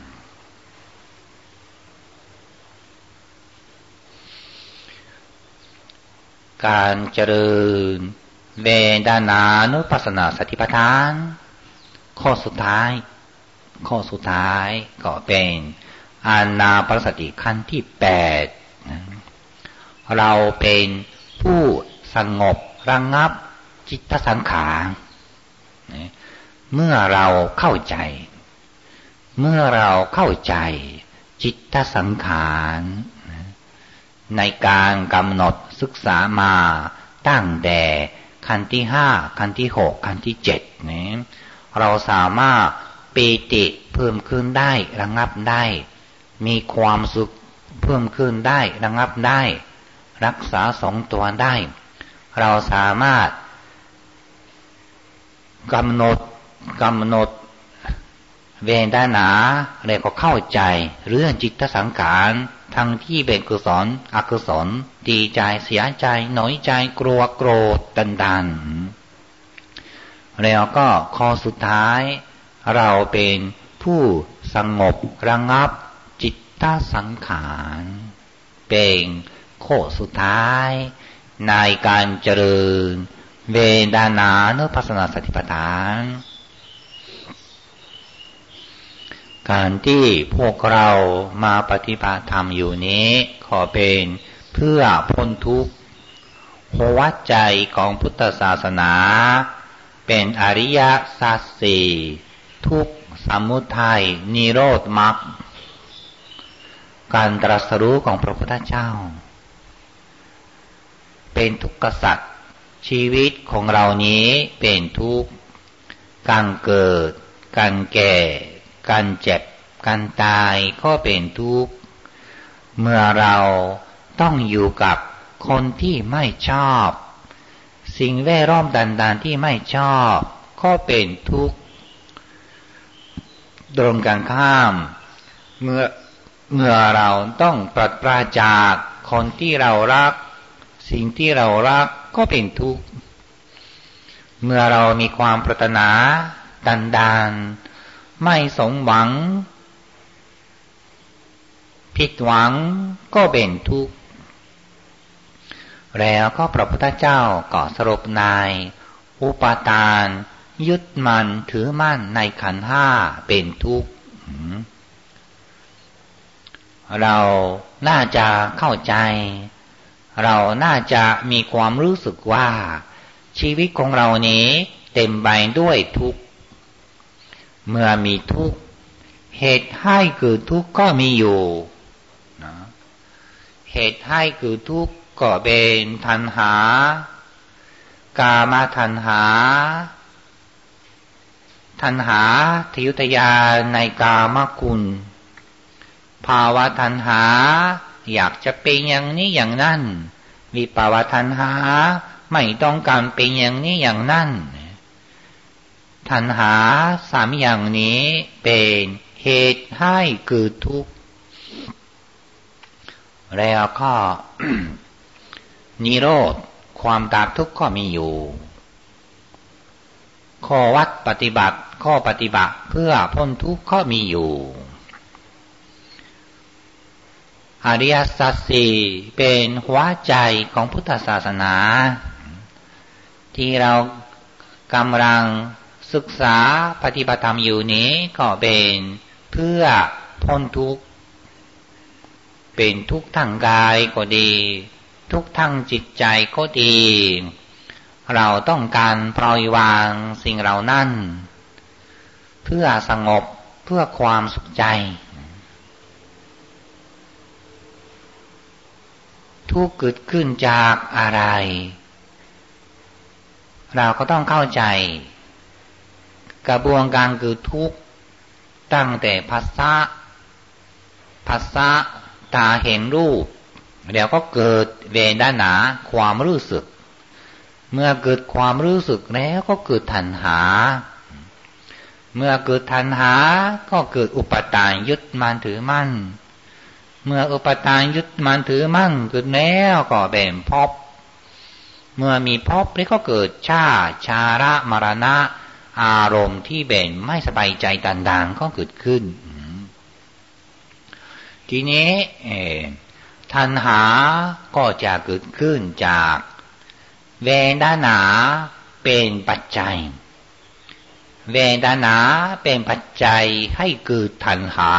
Speaker 1: การเจริญเวทนานุปัสสนาสติปัฏฐานข้อสุดท้ายก็เป็นอานาปสติขั้นที่8เราเป็นผู้สงบระงับจิตตสังขารเมื่อเราเข้าใจจิตตสังขารในการกำหนดศึกษามาตั้งแต่ขั้นที่5ขั้นที่6ขั้นที่7นี้เราสามารถปีติเพิ่มขึ้นได้ระงับได้มีความสุขเพิ่มขึ้นได้ระงับได้รักษา2ตัวได้เราสามารถกำหนดเวทนาแล้วก็เข้าใจเรื่องจิตตสังขารทั้งที่เป็นกุศลอกุศลดีใจเสียใจน้อยใจกลัวโกรธดันแล้วก็ข้อสุดท้ายเราเป็นผู้สงบระงับจิตตสังขารเป็นข้อสุดท้ายในการเจริญเวทนานุปัสสนาสติปัฏฐานการที่พวกเรามาปฏิบัติธรรมอยู่นี้ขอเป็นเพื่อพ้นทุกข์หัวใจของพุทธศาสนาเป็นอริยสัจสี่ทุกข์สมุทัยนิโรธมรรคการตรัสรู้ของพระพุทธเจ้าเป็นทุกขสัจชีวิตของเรานี้เป็นทุกข์การเกิดการแก่การเจ็บการตายก็เป็นทุกข์เมื่อเราต้องอยู่กับคนที่ไม่ชอบสิ่งแวดล้อมต่างๆที่ไม่ชอบก็เป็นทุกข์ตรงกันข้ามเมื่อเราต้องปราศจากคนที่เรารักสิ่งที่เรารักก็เป็นทุกข์เมื่อเรามีความปรารถนาดานไม่สมหวังผิดหวังก็เป็นทุกข์แล้วก็พระพุทธเจ้าก็สรุปในอุปาทานยึดมั่นถือมั่นในขันธ์ห้าเป็นทุกข์เราน่าจะเข้าใจเราน่าจะมีความรู้สึกว่าชีวิตของเรานี้เต็มไปด้วยทุกข์เมื่อมีทุกข์เหตุให้เกิดทุกข์ก็มีอยู่เหตุให้เกิดทุกข์ก็เป็นตัณหากามตัณหาทะยุทยานในกามคุณภาวะตัณหาอยากจะเป็นอย่างนี้อย่างนั้นวิภาวะตัณหาไม่ต้องการเป็นอย่างนี้อย่างนั้นตัณหาสามอย่างนี้เป็นเหตุให้เกิดทุกข์แล้วก็ นิโรธความดับทุกข์ก็มีอยู่ข้อวัดปฏิบัติข้อปฏิบัติเพื่อพ้นทุกข์ก็มีอยู่อริยสัจสี่เป็นหัวใจของพุทธศาสนาที่เรากำลังศึกษาปฏิบัติธรรมอยู่นี้ก็เป็นเพื่อพ้นทุกข์เป็นทุกข์ทางกายก็ดีทุกข์ทางจิตใจก็ดีเราต้องการปล่อยวางสิ่งเหล่านั้นเพื่อสงบเพื่อความสุขใจทุกข์เกิดขึ้นจากอะไรเราก็ต้องเข้าใจกระบวนการเกิดทุกข์ตั้งแต่ผัสสะตาเห็นรูปแล้วก็เกิดเวทนาความรู้สึกเมื่อเกิดความรู้สึกแล้วก็เกิดตัณหาเมื่อเกิดตัณหาก็เกิดอุปาทานยึดมั่นถือมั่นเมื่ออุปาทานยึดมั่นถือมั่นเกิดแล้วก็เป็นภพเมื่อมีภพแล้วก็เกิดชาระมรณะอารมณ์ที่เป็นไม่สบายใจต่างๆก็เกิดขึ้นทีนี้ตัณหาก็จะเกิดขึ้นจากเวทนาเป็นปัจจัยเวทนาเป็นปัจจัยให้เกิดตัณหา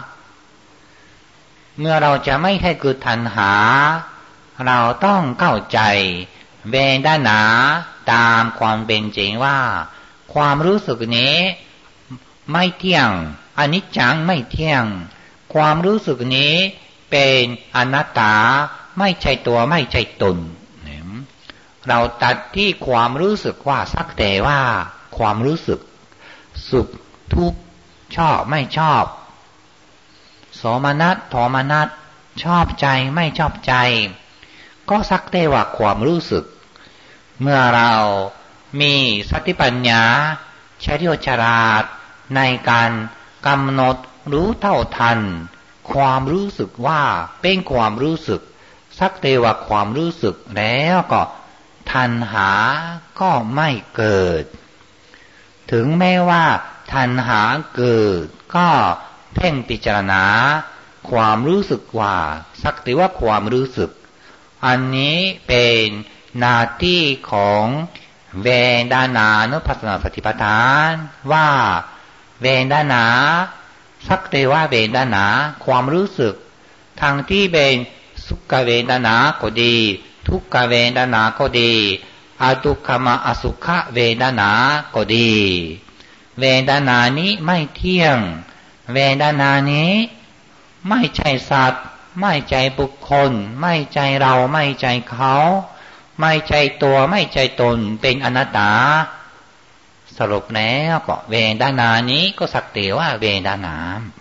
Speaker 1: เมื่อเราจะไม่ให้เกิดตัณหาเราต้องเข้าใจเวทนาตามความเป็นจริงว่าความรู้สึกนี้ไม่เที่ยงอนิจจังไม่เที่ยงความรู้สึกนี้เป็นอนัตตาไม่ใช่ตัวไม่ใช่ตนเราตัดที่ความรู้สึกว่าสักแต่ว่าความรู้สึกสุขทุกข์ชอบไม่ชอบโสมนัสโทมนัสชอบใจไม่ชอบใจก็สักแต่ว่าความรู้สึกเมื่อเรามีสติปัญญาเฉลียวฉลาดในการกำหนดรู้เท่าทันความรู้สึกว่าเป็นความรู้สึกสักแต่ว่าความรู้สึกแล้วก็ตัณหาก็ไม่เกิดถึงแม้ว่าตัณหาเกิดก็เพ่งพิจารณาความรู้สึกว่าสักแต่ว่าความรู้สึกอันนี้เป็นหน้าที่ของเวทนานุปัสสนาสติปัฏฐานว่าเวทนาสักแต่ว่าเวทนาความรู้สึกทางที่เป็นสุขเวทนาก็ดีทุกขเวทนาก็ดีอทุกขมอสุขเวทนาก็ดีเวทนานี้ไม่เที่ยงเวทนานี้ไม่ใช่สัตว์ไม่ใช่บุคคลไม่ใช่เราไม่ใช่เขาไม่ใช่ตัวไม่ใช่ตนเป็นอนัตตาสรุปแล้วก็เวทนานี้ก็สักแต่ว่าเวทนา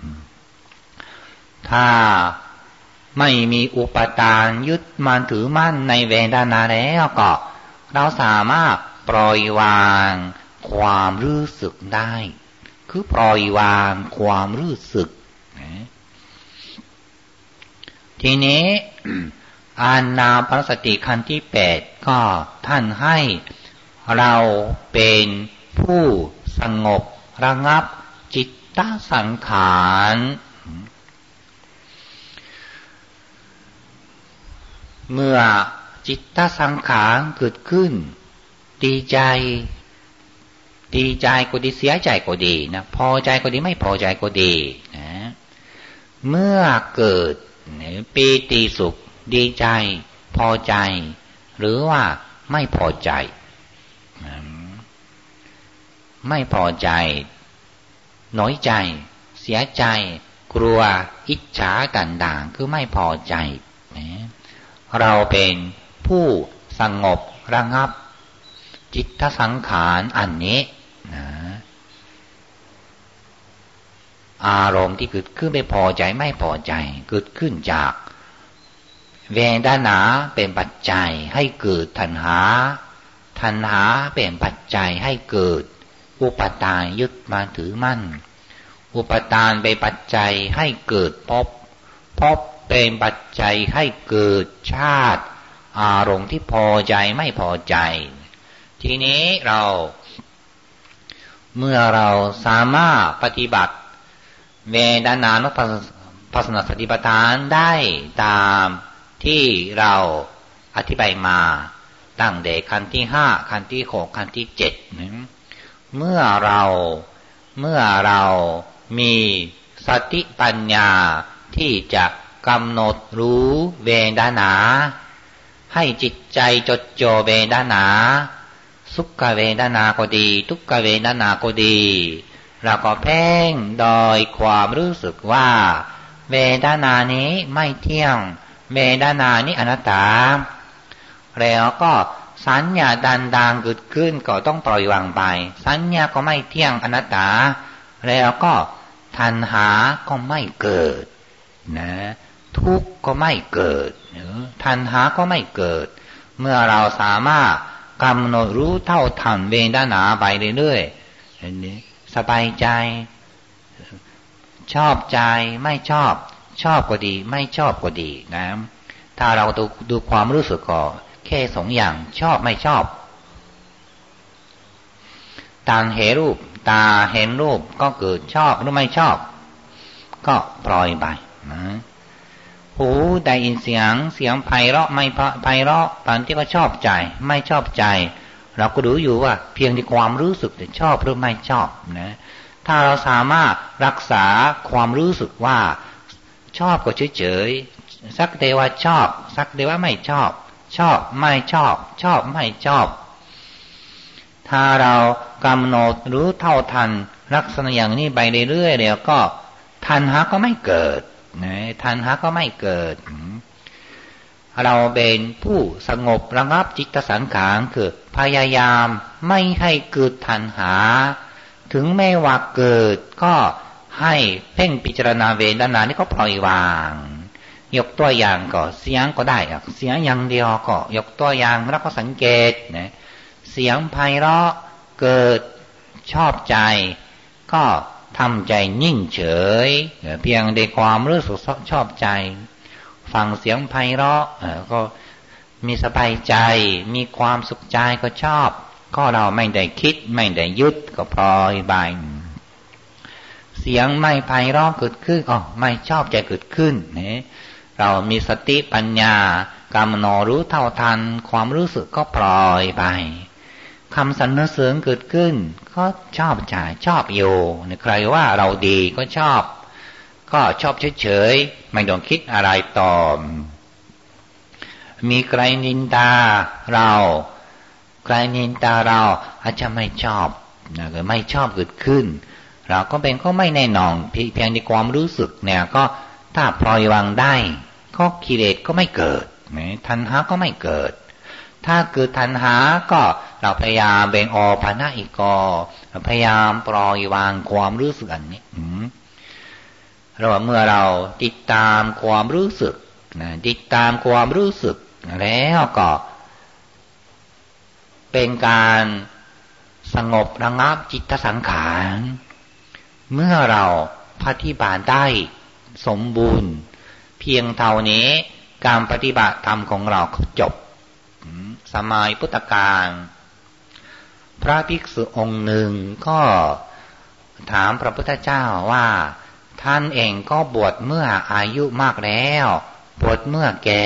Speaker 1: ถ้าไม่มีอุปาทานยึดมั่นถือมั่นในเวทนาแล้วก็เราสามารถปล่อยวางความรู้สึกได้คือปล่อยวางความรู้สึกทีนี้ อานาปานสติขั้นที่8ก็ท่านให้เราเป็นผู้สงบระงับจิตตสังขารเมื่อจิตตสังขารเกิดขึ้นดีใจก็ดีเสียใจก็ดีนะพอใจก็ดีไม่พอใจก็ดีนะเมื่อเกิดปีติสุขดีใจพอใจหรือว่าไม่พอใจไม่พอใจน้อยใจเสียใจกลัวอิจฉากันด่างคือไม่พอใจเราเป็นผู้สงบระงับจิตตสังขารอันนี้นะอารมณ์ที่เกิดขึ้นไม่พอใจไม่พอใจเกิดขึ้นจากเวทนาเป็นปัจจัยให้เกิดตัณหาเป็นปัจจัยให้เกิดอุปาทานยึดมาถือมั่นอุปาทานเป็นปัจจัยให้เกิดภพเป็นปัจจัยให้เกิดชาติอารมณ์ที่พอใจไม่พอใจทีนี้เมื่อเราสามารถปฏิบัติเวทนานุปัสสนาสติปัฏฐานได้ตามที่เราอธิบายมาตั้งแต่ขั้นที่5ขั้นที่6ขั้นที่7เมื่อเรามีสติปัญญาที่จะกำหนดรู้เวทนาให้จิตใจจดจ่อเวทนาสุขเวทนาก็ดีทุกขเวทนาก็ดีเราก็เพ่งโดยความรู้สึกว่าเวทนานี้ไม่เที่ยงเวทนานี้อนัตตาแล้วก็สัญญาดังๆเกิดขึ้นก็ต้องปล่อยวางไปสัญญาก็ไม่เที่ยงอนัตตาแล้วก็ตัณหาก็ไม่เกิดนะทุกข์ก็ไม่เกิดตัณหาก็ไม่เกิดเมื่อเราสามารถกำหนดรู้เท่าทันเวทนาไปเรื่อยๆสบายใจชอบใจไม่ชอบก็ดีไม่ชอบก็ดีนะถ้าเราดูความรู้สึกก็แค่สองอย่างชอบไม่ชอบตาเห็นรูปก็เกิดชอบหรือไม่ชอบก็ปล่อยไปนะหูได้ยินเสียงไพเราะไม่ไพเราะตอนที่ก็ชอบใจไม่ชอบใจเราก็ดูอยู่ว่าเพียงที่ความรู้สึกจะชอบหรือไม่ชอบนะถ้าเราสามารถรักษาความรู้สึกว่าชอบก็เฉยๆสักแต่ว่าชอบสักแต่ว่าไม่ชอบชอบไม่ชอบชอบไม่ชอบถ้าเรากำหนดรู้เท่าทันลักษณะอย่างนี้ไปเรื่อยๆเดี๋ยวก็ตัณหาก็ไม่เกิดนะตัณหาก็ไม่เกิดเราเป็นผู้สงบระงับจิตสังขารคือพยายามไม่ให้เกิดตัณหาถึงแม้ว่าเกิดก็ให้เพ่งพิจารณาเวทนานี่ก็ปล่อยวางยกตัวอย่างก็เสียงก็ได้เสียงอย่างเดียวก็ยกตัวอย่างแล้วก็สังเกตนะเสียงไพเราะเกิดชอบใจก็ทำใจนิ่งเฉยเพียงในความรู้สึกชอบใจฟังเสียงไพเราะก็มีสบายใจมีความสุขใจก็ชอบก็เราไม่ได้คิดไม่ได้ยึดก็ปล่อยไปเสียงไม่ไพเราะเกิดขึ้นไม่ชอบใจเกิดขึ้นเนี่ยเรามีสติปัญญากำหนดรู้เท่าทันความรู้สึกก็ปล่อยไปคำสรรเสริญเกิดขึ้นก็ชอบใจชอบอยู่ใครว่าเราดีก็ชอบเฉยๆไม่ต้องคิดอะไรต่อมีใครนินทาเราอาจจะไม่ชอบไม่ชอบเกิดขึ้นเราก็เป็นก็ไม่แน่นอนเพียงในความรู้สึกเนี่ยก็ถ้าปล่อยวางได้ก็กิเลสก็ไม่เกิดตัณหาก็ไม่เกิดถ้าเกิดตัณหาก็เราพยายามเบ่งออกภาณะอีกก็พยายามปล่อยวางความรู้สึกอันนี้เมื่อเราติดตามความรู้สึกติดตามความรู้สึกแล้วก็เป็นการสงบระงับจิตสังขารเมื่อเราปฏิบัติได้สมบูรณ์เพียงเท่านี้การปฏิบัติธรรมของเราก็จบสมัยพุทธกาลพระภิกษุองค์หนึ่งก็ถามพระพุทธเจ้าว่าท่านเองก็บวชเมื่ออายุมากแล้วบวชเมื่อแก่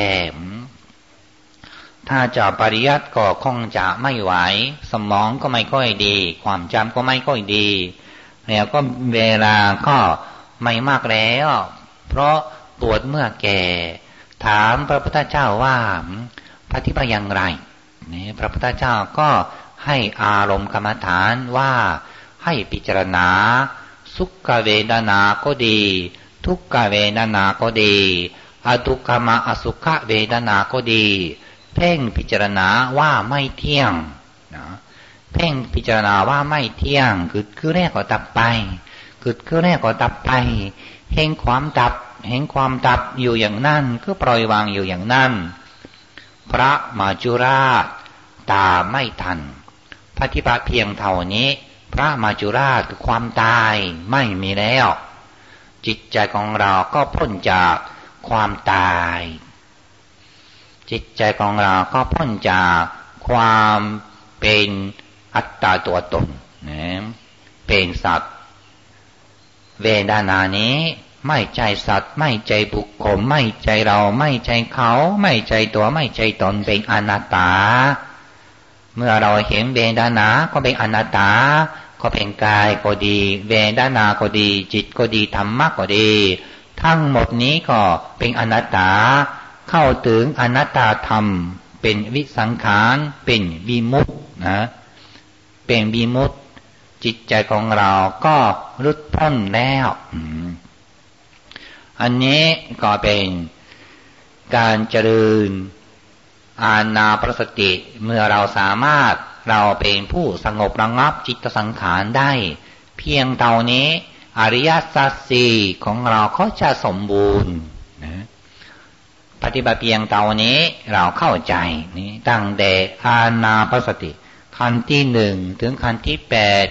Speaker 1: ถ้าจะปริยัติก็คงจะไม่ไหวสมองก็ไม่ค่อยดีความจำก็ไม่ค่อยดีแล้วก็เวลาก็ไม่มากแล้วเพราะบวชเมื่อแก่ถามพระพุทธเจ้าว่าปฏิบัติอย่างไรนี่พระพุทธเจ้าก็ให้อารมณ์กรรมฐานว่าให้พิจารณาสุขเวทนาก็ดีทุกขเวทนาก็ดีอทุกขมอสุขเวทนาก็ดีเพ่งพิจารณาว่าไม่เที่ยงนะเพ่งพิจารณาว่าไม่เที่ยงคือแรกก็ดับไปคือแรกก็ดับไปเห็นความดับอยู่อย่างนั้นก็ปล่อยวางอยู่อย่างนั้นพระมัจจุราชตามไม่ทันปฏิบัติเพียงเท่านี้พระมัจจุราชคือความตายไม่มีแล้วจิตใจของเราก็พ้นจากความตายจิตใจของเราก็พ้นจากความเป็นอัตตาตัวตนเป็นสัตว์เวทนานี้ไม่ใจสัตว์ไม่ใจบุคคลไม่ใจเราไม่ใจเขาไม่ใจตัวไม่ใจตนเป็นอนัตตาเมื่อเราเห็นเวทนาก็เป็นอนัตตาก็เป็นกายก็ดีเวทนาก็ดีจิตก็ดีธรรมะก็ดีทั้งหมดนี้ก็เป็นอนัตตาเข้าถึงอนัตตาธรรมเป็นวิสังขารเป็นวิมุตตินะเป็นวิมุตติจิตใจของเราก็หลุดพ้นแล้วอันนี้ก็เป็นการเจริญอานาปานสติเมื่อเราสามารถเราเป็นผู้สงบระงับจิตสังขารได้เพียงเท่านี้อริยสัจสี่ของเราก็จะสมบูรณ์นะปฏิบัติเพียงเท่านี้เราเข้าใจนี้ตั้งแต่อานาปานสติขั้นที่หนึ่งถึงขั้นที่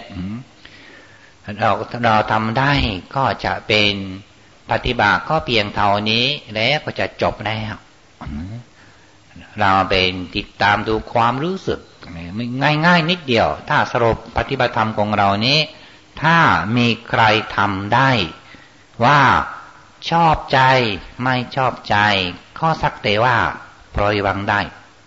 Speaker 1: 8เราทำได้ก็จะเป็นปฏิบัติก็เพียงเท่านี้แล้วก็จะจบแล้วเราเป็นติดตามดูความรู้สึกง่ายๆนิดเดียวถ้าสรุปปฏิบัติธรรมของเรานี้ถ้ามีใครทำได้ว่าชอบใจไม่ชอบใจข้อสักแต่ว่าปล่อยวางได้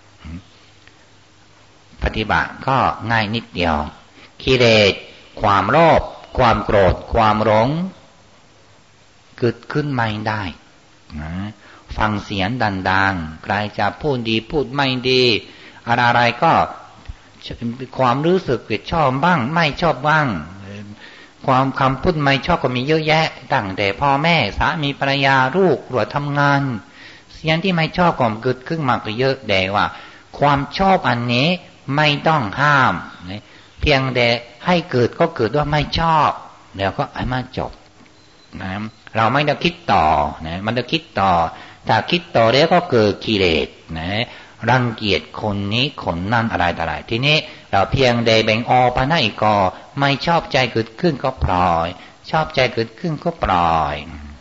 Speaker 1: ปฏิบัติก็ง่ายนิดเดียวกิเลสความโลภความโกรธความหลงเกิดขึ้นไม่ได้ฟังเสียงดังๆใครจะพูดดีพูดไม่ดีอะไรก็ความรู้สึกชอบบ้างไม่ชอบบ้างความคำพูดไม่ชอบก็มีเยอะแยะตั้งแต่พ่อแม่สามีภรรยาลูกหรือทำงานเสียงที่ไม่ชอบก็เกิดขึ้นมาก็เยอะแต่ว่าความชอบอันนี้ไม่ต้องห้ามเพียงแต่ให้เกิดก็เกิดว่าไม่ชอบเดี๋ยวก็ให้มันจบนะเราไม่ต้องคิดต่อนะมันจะคิดต่อถ้าคิดต่อแล้วก็เกิดกิเลสนะรังเกียจคนนี้คนนั่นอะไรต่ออะไรทีนี้เราเพียงใดแบ่งออกไปไหนก็ไม่ชอบใจเกิดขึ้นก็ปล่อยชอบใจเกิดขึ้นก็ปล่อย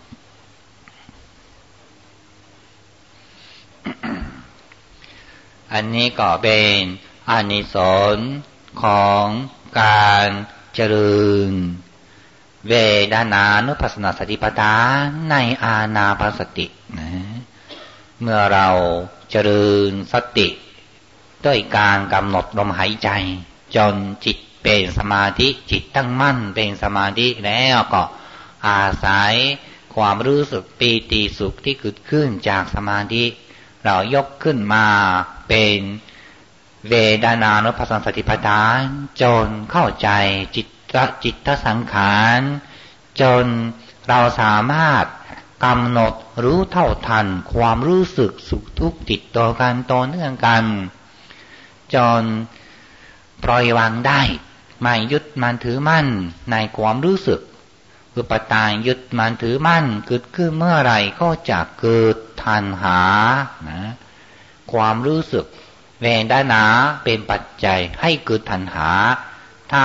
Speaker 1: อันนี้ก็เป็นอานิสงส์ของการเจริญเวทนานุปัสสนาสติปัฏฐานในอานาปานสตินะเมื่อเราเจริญสติด้วยการกำหนดลมหายใจจนจิตเป็นสมาธิจิตตั้งมั่นเป็นสมาธิแล้วก็อาศัยความรู้สึกปีติสุขที่เกิดขึ้นจากสมาธิเรายกขึ้นมาเป็นเวทนานุปัสสนาสติปัฏฐานจนเข้าใจจิตสังขารจนเราสามารถกำหนดรู้เท่าทันความรู้สึกสุขทุกข์ติดต่อกันต่อเนื่องกันจนปล่อยวางได้ไม่ยึดมั่นถือมั่นในความรู้สึกอุปทานยึดมั่นถือมั่นเกิดขึ้นเมื่อไรก็จะเกิดตัณหานะความรู้สึกเวทนาเป็นปัจจัยให้เกิดตัณหาถ้า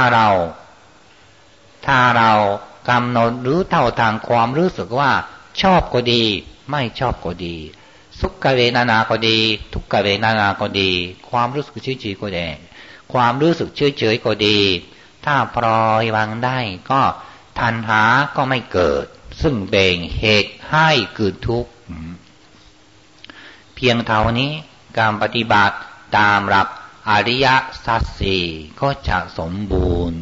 Speaker 1: เรากำหนดรู้เท่าทางความรู้สึกว่าชอบก็ดีไม่ชอบก็ดีสุขเวทนาก็ดีทุกขเวทนาก็ดีความรู้สึกเฉยๆก็ดีความรู้สึกเฉยๆก็ดีถ้าปล่อยวางได้ก็ตัณหาก็ไม่เกิดซึ่งเป็นเหตุให้เกิดทุกข์เพียงเท่านี้การปฏิบัติตามหลักอริยสัจสี่ก็จะสมบูรณ์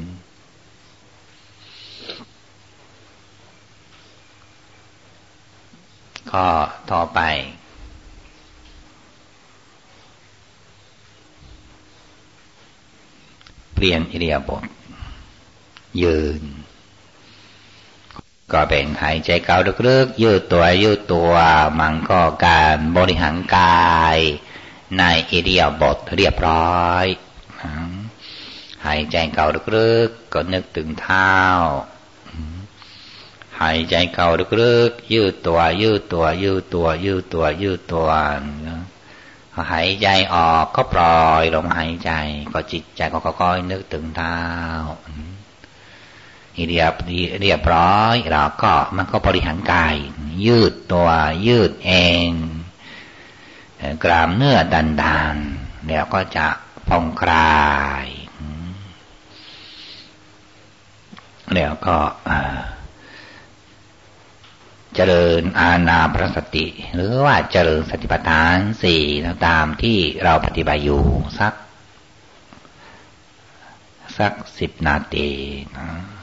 Speaker 1: ข้อต่อไปเปลี่ยนอิริยาบถยืนก็เป็นหายใจเข้าลึกๆยืดตัวมันก็การบริหารกายในอิริยาบถเรียบร้อยหายใจเข้าลึกๆก็นึกถึงเท้าหายใจเข้าลึกๆยืดตัวหายใจออกก็ปล่อยลมหายใจก็จิตใจก็ค่อยๆนึกถึงเท้าเรียบร้อยเราก็มันก็บริหารกายยืดตัวยืดเองกล้ามเนื้อดันๆแล้วก็จะผ่อนคลายแล้วก็เจริญอานาปานสติหรือว่าเจริญสติปัฏฐานสี่ตามที่เราปฏิบัติอยู่สัก10 นาทีนะ